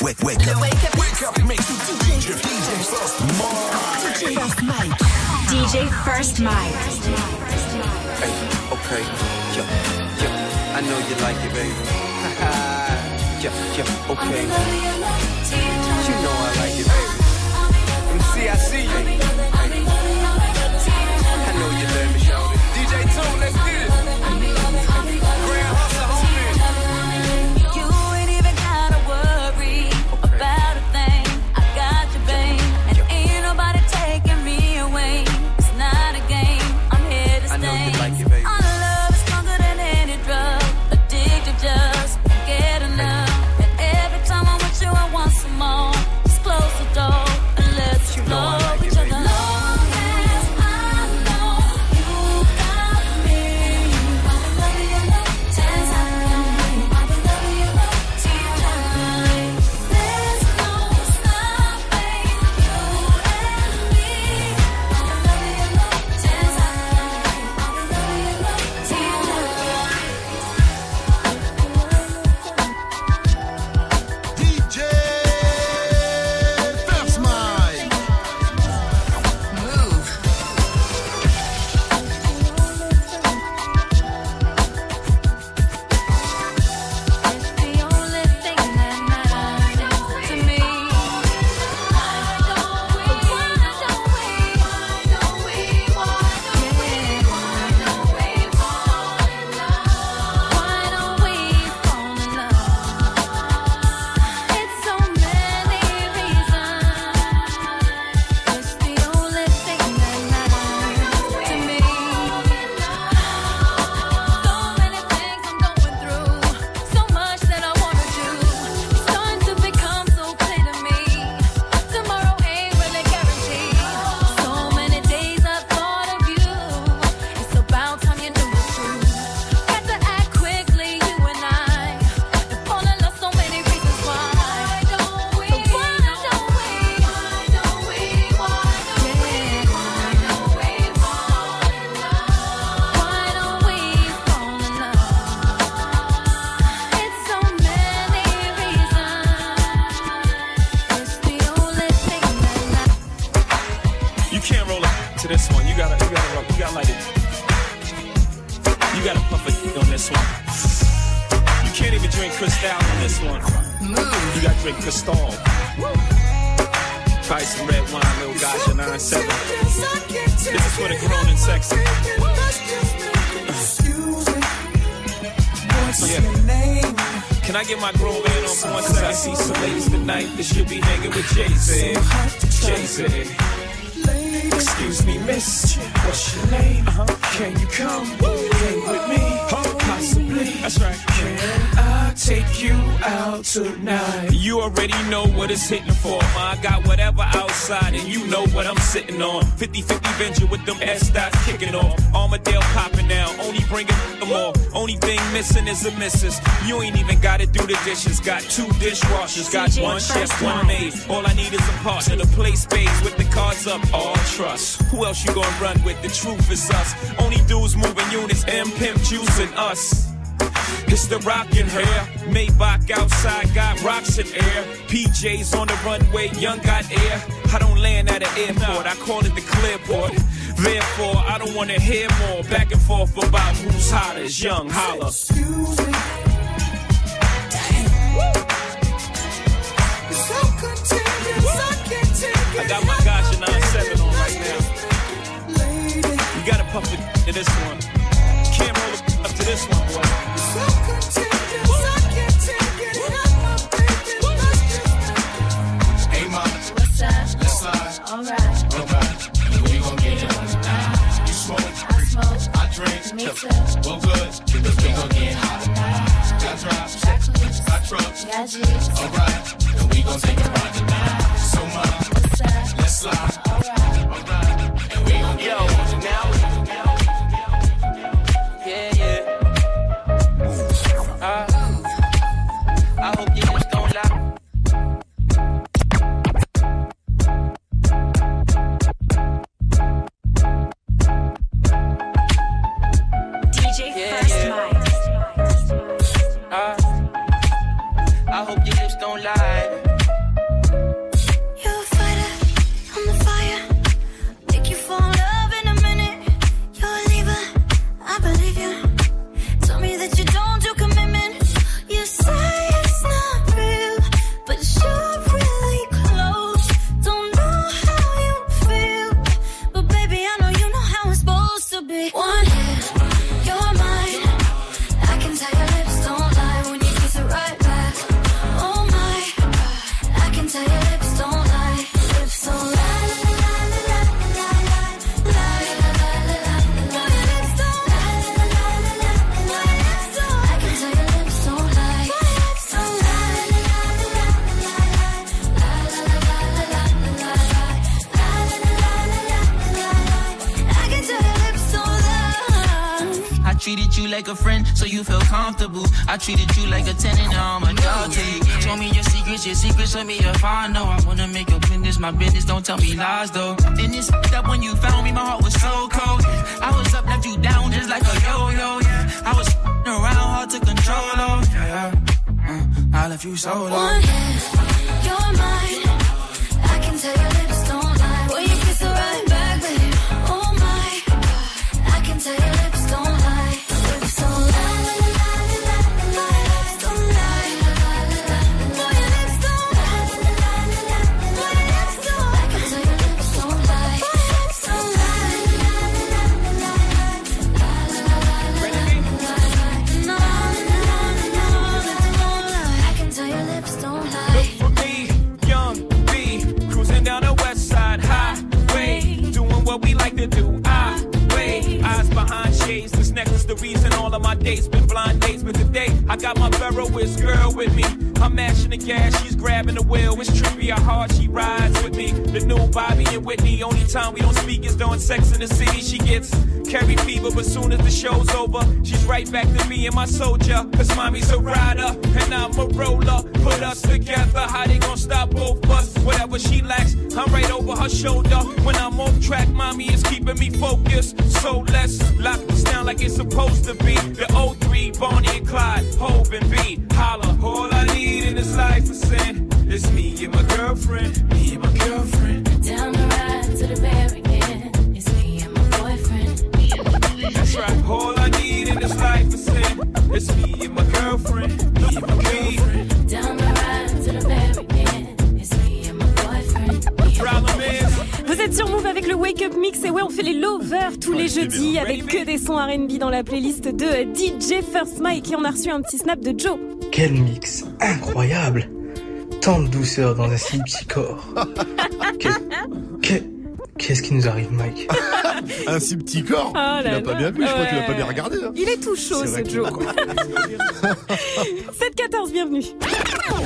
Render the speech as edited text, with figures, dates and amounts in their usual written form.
Wake up, mix with DJ First Mike. DJ First Mike. Hey, okay, yo, I know you like it, baby. Okay. You know I like it, baby. MC, I see you. Hey. I know you love me, shout it. DJ Tune, let's get it. Grand Hustle, homie. You ain't even gotta worry about a thing. I got you, babe. And ain't nobody taking me away. It's not a game. I'm here to stay. I know you like it, baby. Our love is stronger than any drug. Addicted, just can't get enough. And every time I'm with you, I want some more. Just close the door and let's explore each other. Excuse me, miss, what's your name? Can you come hang with me? Possibly. That's right. Can I take you out tonight? You already know what it's hitting for. I got whatever outside and you know what I'm sitting on. 50-50 venture with them S-dots kicking off. Armadale popping now, only bringing them all. Only thing missing is a missus. You ain't even gotta do the dishes. Got 2 dishwashers, got 1 chef, 1 maid. All I need is a partner to play spades with the cards up. All trust. Who else you gonna run with? The truth is us. Only dudes moving units, M-Pimp juicing us. It's the rockin' hair, Maybach outside, got rocks in air. PJs on the runway, young got air. I don't land at an airport, I call it the clearport. Therefore, I don't wanna hear more back and forth about who's hotter, young holla. Excuse me. I got my Gasha 97 on right now. You gotta puff it to this one. Can't roll it up to this one, boy. Hey, mama. What's up? Let's slide. Alright. We gon' get it on tonight. You smoke. I smoke. I drink. Me too. Well, good. Because we gon' get hot tonight. Got drops. Got trucks. Got G's. Alright. And we gon' take it on tonight. So, mama. What's up? Let's slide. Alright. And we gon' get it on tonight. I hope you just don't lie. DJ First Mike. I hope you like a friend, so you feel comfortable. I treated you like a tenant, now I'm a dog to you. Show me your secrets, show me if I know. I wanna make your business my business, don't tell me lies though. And it's that when you found me, my heart was so cold. I was up, left you down just like a yo-yo, yeah. I was around, hard to control, oh, yeah. I left you so low. One hand, you're mine. I can tell your lips don't lie. When you kiss the right back, babe. Oh my God, I can tell your lips don't lie. Lips don't lie, la la la la la. Lips don't lie, la la la la. Boy, your lips don't lie, la la la la. Boy, your lips don't. I can tell your lips don't lie. Boy, your lips don't lie, la la la la. La la la la. No, no, no, no. I can tell your lips don't lie. Look for me, young B, cruising down the west side highway, doing what we like to do. Eyes behind shades, this necklace the reason all of my dates been blind dates. But today I got my Veroist girl with me. I'm mashing the gas, she's grabbing the wheel. It's trippy how hard she rides with me. The new Bobby and Whitney, only time we don't speak is during Sex in the City. She gets carry fever, but soon as the show's over, she's right back to me and my soldier. Cause mommy's a rider and I'm a roller. Put us together, how they gon' stop both of us? Whatever she lacks, I'm right over her shoulder. When I'm off track, mommy is keeping me focused. So let's lock this down like it's supposed to be. The 03, Bonnie and Clyde, Hov and B. Holla, all I need in this life is sin. It's me and my girlfriend, me and my girlfriend. Down the ride to the very end. It's me and my boyfriend, me and my boyfriend. That's right, all I need in this life is sin. It's me and my girlfriend, me and my girlfriend. Down the ride to the very end. It's me and my boyfriend. The problem is. Vous êtes sur Move avec le Wake Up Mix et ouais, on fait les lovers tous les jeudis bien. avec que des sons R&B dans la playlist de DJ First Mike et on a reçu un petit snap de Joe. Quel mix incroyable! Tant de douceur dans un si petit corps. Qu'est-ce qui nous arrive, Mike? Un si petit corps? Oh tu l'as pas bien vu, je crois que tu l'as pas bien regardé. Hein. Il est tout chaud ce Joe. 7-14, bienvenue.